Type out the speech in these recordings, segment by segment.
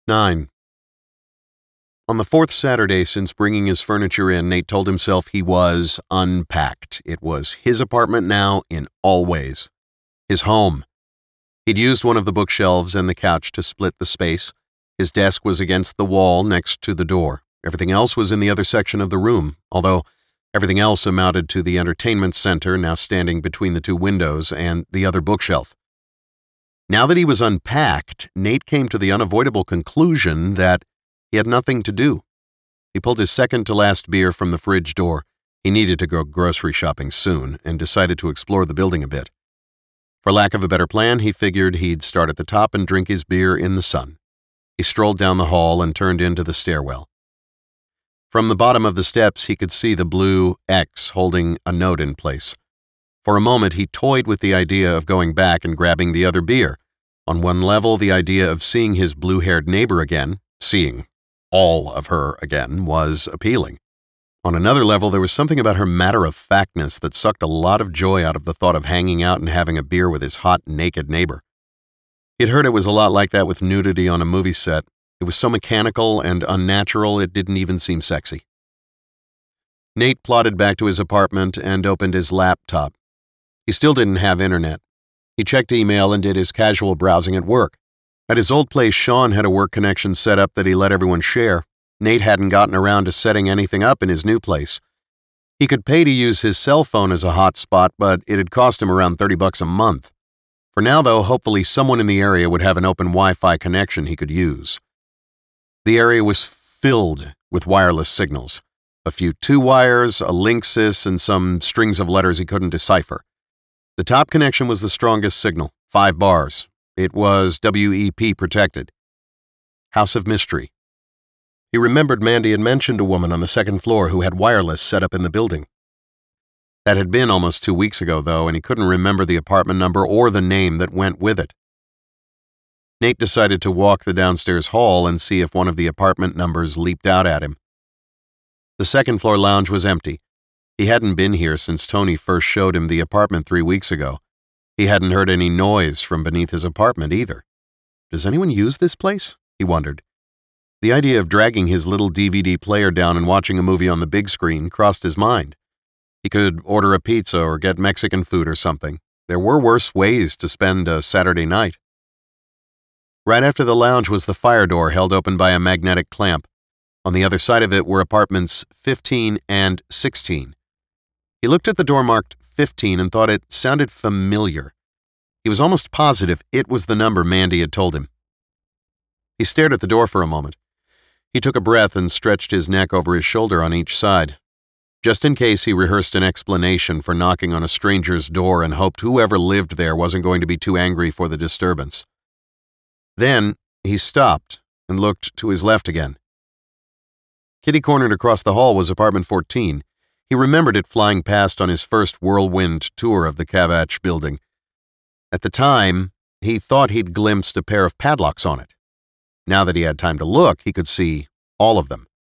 9. On the fourth Saturday since bringing his furniture in, Nate told himself he was unpacked. It was his apartment now in all ways. His home. He'd used one of the bookshelves and the couch to split the space. His desk was against the wall next to the door. Everything else was in the other section of the room, although everything else amounted to the entertainment center now standing between the two windows and the other bookshelf. Now that he was unpacked, Nate came to the unavoidable conclusion that he had nothing to do. He pulled his second-to-last beer from the fridge door. He needed to go grocery shopping soon and decided to explore the building a bit. For lack of a better plan, he figured he'd start at the top and drink his beer in the sun. He strolled down the hall and turned into the stairwell. From the bottom of the steps, he could see the blue X holding a note in place. For a moment, he toyed with the idea of going back and grabbing the other beer. On one level, the idea of seeing his blue-haired neighbor again, seeing all of her again, was appealing. On another level, there was something about her matter-of-factness that sucked a lot of joy out of the thought of hanging out and having a beer with his hot, naked neighbor. He'd heard it was a lot like that with nudity on a movie set. It was so mechanical and unnatural it didn't even seem sexy. Nate plodded back to his apartment and opened his laptop. He still didn't have internet. He checked email and did his casual browsing at work. At his old place, Sean had a work connection set up that he let everyone share. Nate hadn't gotten around to setting anything up in his new place. He could pay to use his cell phone as a hotspot, but it had cost him around $30 a month. For now, though, hopefully someone in the area would have an open Wi-Fi connection he could use. The area was filled with wireless signals. A few 2-wires, a Linksys, and some strings of letters he couldn't decipher. The top connection was the strongest signal, 5 bars. It was WEP protected. House of Mystery. He remembered Mandy had mentioned a woman on the second floor who had wireless set up in the building. That had been almost 2 weeks ago, though, and he couldn't remember the apartment number or the name that went with it. Nate decided to walk the downstairs hall and see if one of the apartment numbers leaped out at him. The second-floor lounge was empty. He hadn't been here since Tony first showed him the apartment 3 weeks ago. He hadn't heard any noise from beneath his apartment either. Does anyone use this place? He wondered. The idea of dragging his little DVD player down and watching a movie on the big screen crossed his mind. He could order a pizza or get Mexican food or something. There were worse ways to spend a Saturday night. Right after the lounge was the fire door held open by a magnetic clamp. On the other side of it were apartments 15 and 16. He looked at the door marked 15 and thought it sounded familiar. He was almost positive it was the number Mandy had told him. He stared at the door for a moment. He took a breath and stretched his neck over his shoulder on each side. Just in case, he rehearsed an explanation for knocking on a stranger's door and hoped whoever lived there wasn't going to be too angry for the disturbance. Then he stopped and looked to his left again. Kitty-cornered across the hall was apartment 14. He remembered it flying past on his first whirlwind tour of the Kavach building. At the time, he thought he'd glimpsed a pair of padlocks on it. Now that he had time to look, he could see all of them.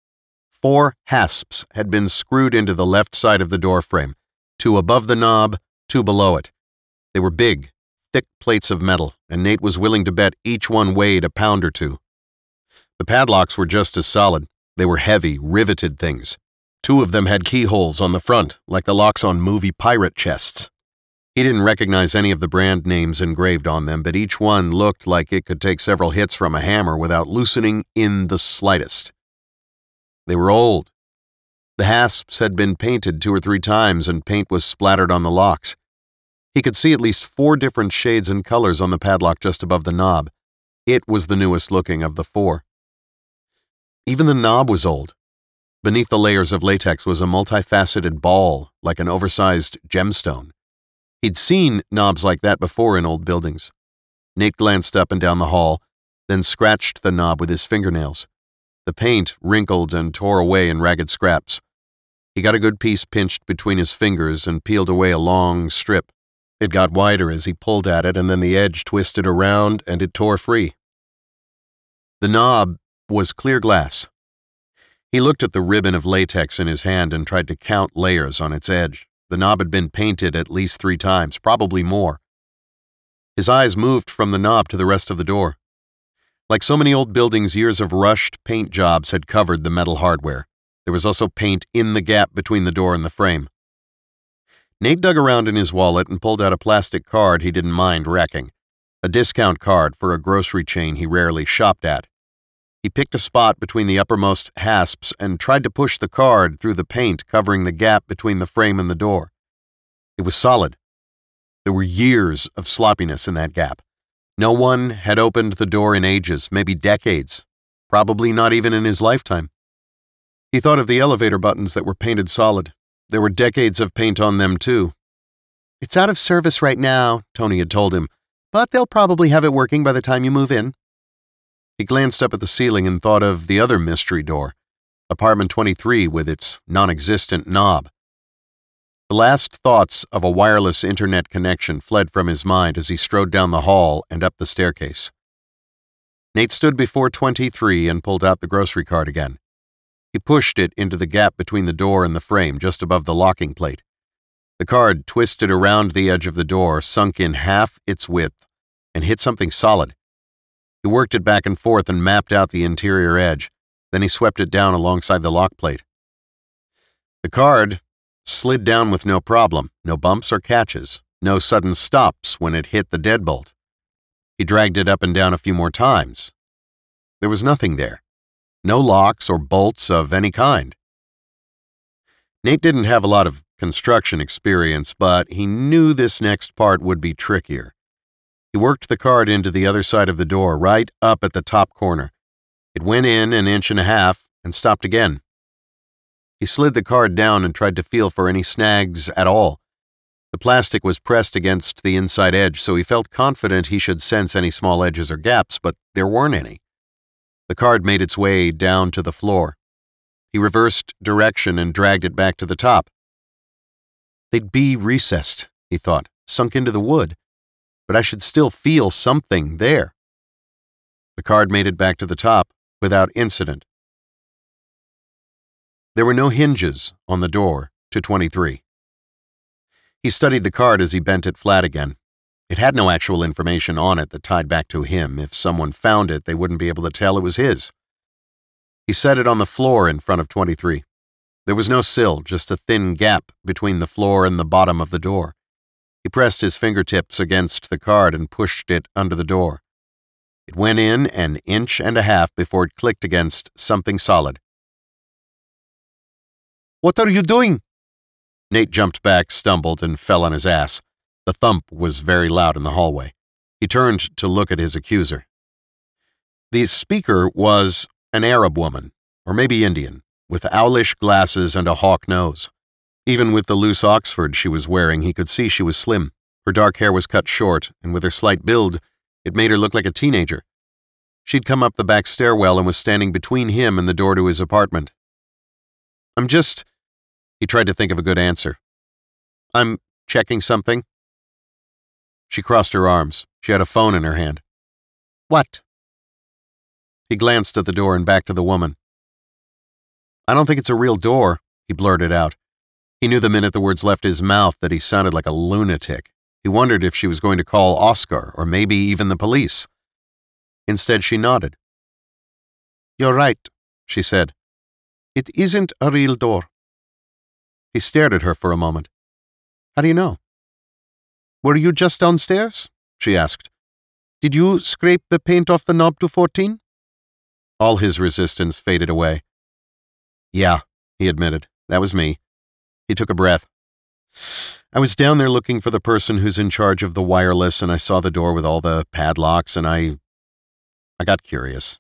4 hasps had been screwed into the left side of the doorframe, 2 above the knob, 2 below it. They were big, thick plates of metal, and Nate was willing to bet each one weighed a pound or 2. The padlocks were just as solid. They were heavy, riveted things. 2 of them had keyholes on the front, like the locks on movie pirate chests. He didn't recognize any of the brand names engraved on them, but each one looked like it could take several hits from a hammer without loosening in the slightest. They were old. The hasps had been painted 2 or 3 times, and paint was splattered on the locks. He could see at least 4 different shades and colors on the padlock just above the knob. It was the newest looking of the 4. Even the knob was old. Beneath the layers of latex was a multifaceted ball, like an oversized gemstone. He'd seen knobs like that before in old buildings. Nate glanced up and down the hall, then scratched the knob with his fingernails. The paint wrinkled and tore away in ragged scraps. He got a good piece pinched between his fingers and peeled away a long strip. It got wider as he pulled at it, and then the edge twisted around and it tore free. The knob was clear glass. He looked at the ribbon of latex in his hand and tried to count layers on its edge. The knob had been painted at least 3 times, probably more. His eyes moved from the knob to the rest of the door. Like so many old buildings, years of rushed paint jobs had covered the metal hardware. There was also paint in the gap between the door and the frame. Nate dug around in his wallet and pulled out a plastic card he didn't mind wrecking, a discount card for a grocery chain he rarely shopped at. He picked a spot between the uppermost hasps and tried to push the card through the paint covering the gap between the frame and the door. It was solid. There were years of sloppiness in that gap. No one had opened the door in ages, maybe decades, probably not even in his lifetime. He thought of the elevator buttons that were painted solid. There were decades of paint on them, too. "It's out of service right now," Tony had told him, "but they'll probably have it working by the time you move in." He glanced up at the ceiling and thought of the other mystery door, apartment 23 with its non-existent knob. The last thoughts of a wireless internet connection fled from his mind as he strode down the hall and up the staircase. Nate stood before 23 and pulled out the grocery cart again. He pushed it into the gap between the door and the frame, just above the locking plate. The card twisted around the edge of the door, sunk in half its width, and hit something solid. He worked it back and forth and mapped out the interior edge. Then he swept it down alongside the lock plate. The card slid down with no problem, no bumps or catches, no sudden stops when it hit the deadbolt. He dragged it up and down a few more times. There was nothing there. No locks or bolts of any kind. Nate didn't have a lot of construction experience, but he knew this next part would be trickier. He worked the card into the other side of the door, right up at the top corner. It went in an inch and a half and stopped again. He slid the card down and tried to feel for any snags at all. The plastic was pressed against the inside edge, so he felt confident he should sense any small edges or gaps, but there weren't any. The card made its way down to the floor. He reversed direction and dragged it back to the top. They'd be recessed, he thought, sunk into the wood, but I should still feel something there. The card made it back to the top without incident. There were no hinges on the door to 23. He studied the card as he bent it flat again. It had no actual information on it that tied back to him. If someone found it, they wouldn't be able to tell it was his. He set it on the floor in front of 23. There was no sill, just a thin gap between the floor and the bottom of the door. He pressed his fingertips against the card and pushed it under the door. It went in an inch and a half before it clicked against something solid. "What are you doing?" Nate jumped back, stumbled, and fell on his ass. The thump was very loud in the hallway. He turned to look at his accuser. The speaker was an Arab woman, or maybe Indian, with owlish glasses and a hawk nose. Even with the loose Oxford she was wearing, he could see she was slim. Her dark hair was cut short, and with her slight build, it made her look like a teenager. She'd come up the back stairwell and was standing between him and the door to his apartment. He tried to think of a good answer. "I'm checking something." She crossed her arms. She had a phone in her hand. "What?" He glanced at the door and back to the woman. "I don't think it's a real door," he blurted out. He knew the minute the words left his mouth that he sounded like a lunatic. He wondered if she was going to call Oscar, or maybe even the police. Instead, she nodded. "You're right," she said. "It isn't a real door." He stared at her for a moment. "How do you know?" "Were you just downstairs?" she asked. "Did you scrape the paint off the knob to 14? All his resistance faded away. "Yeah," he admitted. "That was me." He took a breath. "I was down there looking for the person who's in charge of the wireless, and I saw the door with all the padlocks, and I got curious."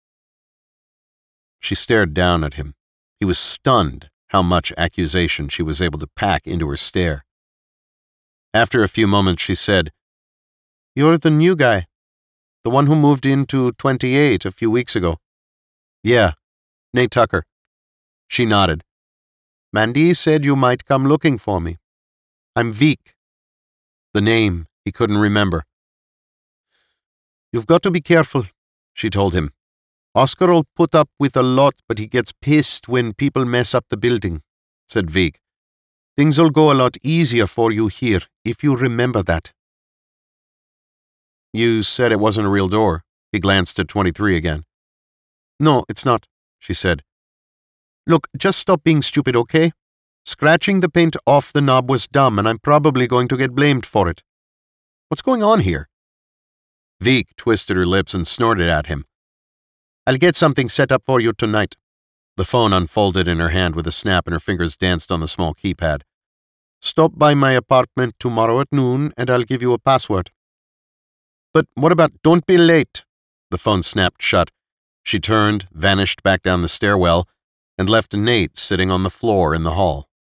She stared down at him. He was stunned how much accusation she was able to pack into her stare. After a few moments, she said, "You're the new guy, the one who moved into 28 a few weeks ago." "Yeah, Nate Tucker." She nodded. "Mandy said you might come looking for me. I'm Vic." The name he couldn't remember. "You've got to be careful," she told him. "Oscar'll put up with a lot, but he gets pissed when people mess up the building," said Vic. "Things'll go a lot easier for you here, if you remember that." "You said it wasn't a real door," He glanced at 23 again. No, it's not, she said. Look, just stop being stupid, okay? Scratching the paint off the knob was dumb, and I'm probably going to get blamed for it. What's going on here? Veek twisted her lips and snorted at him. I'll get something set up for you tonight. The phone unfolded in her hand with a snap and her fingers danced on the small keypad. Stop by my apartment tomorrow at noon and I'll give you a password. But what about don't be late? The phone snapped shut. She turned, vanished back down the stairwell, and left Nate sitting on the floor in the hall.